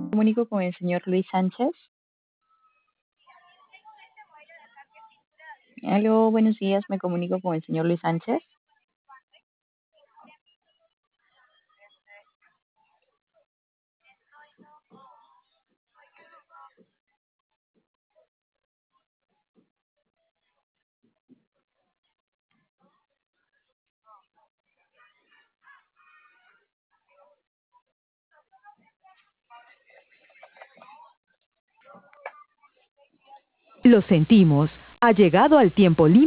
Comunico con el señor Luis Sánchez. Aló, buenos días, me comunico con el señor Luis Sánchez. Lo sentimos, ha llegado al tiempo límite.